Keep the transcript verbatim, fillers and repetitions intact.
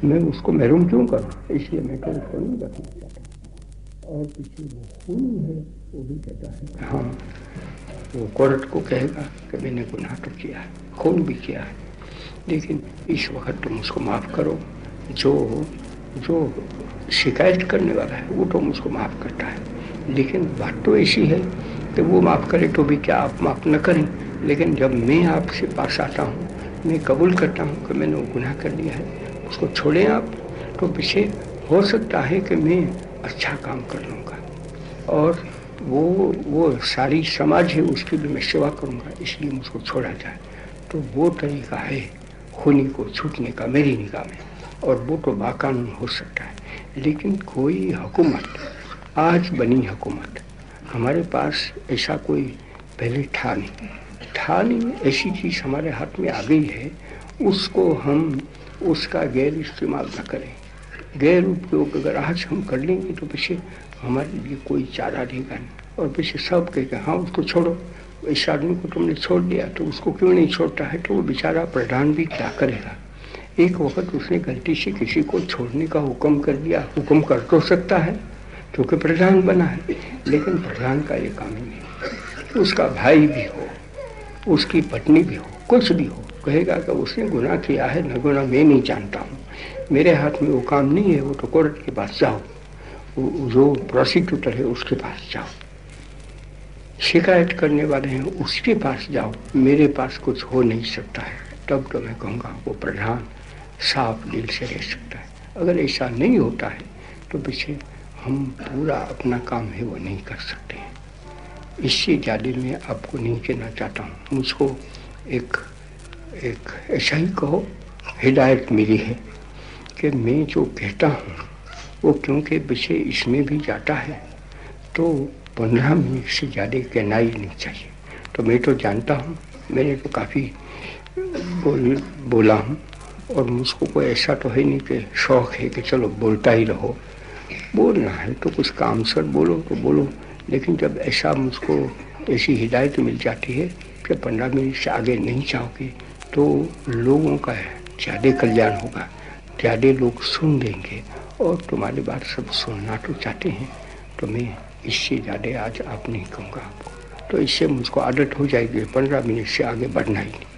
मैं उसको महरूम क्यों करूँ, इसलिए मैं तो उसको नहीं रखना चाहता। और पीछे वो खून है, वो भी कहता है हाँ, वो कोर्ट को कहेगा कि मैंने गुनाह तो किया है, खून भी किया है, लेकिन इस वक्त तुम उसको माफ़ करो। जो जो शिकायत करने वाला है वो तो मुझको माफ़ करता है, लेकिन बात तो ऐसी है कि वो माफ़ करे तो भी क्या आप माफ़ न करें, लेकिन जब मैं आपसे पास आता हूँ, मैं कबूल करता हूँ कि मैंने वो गुनाह कर लिया है, उसको छोड़ें आप, तो पीछे हो सकता है कि मैं अच्छा काम कर लूँगा और वो वो सारी समाज है उसकी भी मैं सेवा करूँगा, इसलिए मुझको छोड़ा जाए। तो वो तरीका है खूनी को छूटने का मेरी निगाह में, और वो तो बाकानून हो सकता है। लेकिन कोई हुकूमत, आज बनी हुकूमत, हमारे पास ऐसा कोई पहले था नहीं था नहीं ऐसी चीज़ हमारे हाथ में आ गई है, उसको हम उसका गैर इस्तेमाल न करें। गैर उपयोग अगर आज हम कर लेंगे तो पीछे हमारे लिए कोई चारा रहेगा नहीं, और पीछे सब कहेगा हाँ उसको छोड़ो, इस आदमी को तुमने छोड़ दिया तो उसको क्यों नहीं छोड़ता है, तो वो बेचारा प्रधान भी क्या करेगा। एक वक्त उसने गलती से किसी को छोड़ने का हुक्म कर दिया, हुक्म कर तो सकता है क्योंकि प्रधान बना है, लेकिन प्रधान का ये काम ही नहीं। उसका भाई भी हो, उसकी पत्नी भी हो, कुछ भी हो, कहेगा कि उसने गुनाह किया है, न गुनाह मैं नहीं जानता हूँ, मेरे हाथ में वो काम नहीं है, वो तो कोर्ट के पास जाओ, जो प्रोसिक्यूटर है उसके पास जाओ, शिकायत करने वाले हैं उसके पास जाओ, मेरे पास कुछ हो नहीं सकता है। तब तो मैं कहूँगा वो प्रधान साफ दिल से रह सकता है। अगर ऐसा नहीं होता है तो पीछे हम पूरा अपना काम है वो नहीं कर सकते हैं। इससे ज़्यादा मैं आपको नहीं कहना चाहता हूँ। मुझको एक एक ऐसा ही कहो हिदायत मिली है कि मैं जो कहता हूँ वो क्योंकि पीछे इसमें भी जाता है तो पंद्रह मिनट से ज़्यादा कहना ही नहीं चाहिए। तो मैं तो जानता हूँ, मैंने तो काफ़ी बोल बोला हूँ, और मुझको कोई ऐसा तो है नहीं कि शौक़ है कि चलो बोलता ही रहो। बोलना है तो कुछ काम सर बोलो तो बोलो, लेकिन जब ऐसा मुझको ऐसी हिदायत मिल जाती है कि पंद्रह मिनट से आगे नहीं चाहोगे तो लोगों का ज़्यादा कल्याण होगा, ज़्यादा लोग सुन देंगे, और तुम्हारी बात सब सुनना तो चाहते हैं। तो मैं इससे ज़्यादा आज आप नहीं कहूँगा आपको, तो इससे मुझको आदत हो जाएगी पंद्रह मिनट से आगे बढ़ना ही नहीं।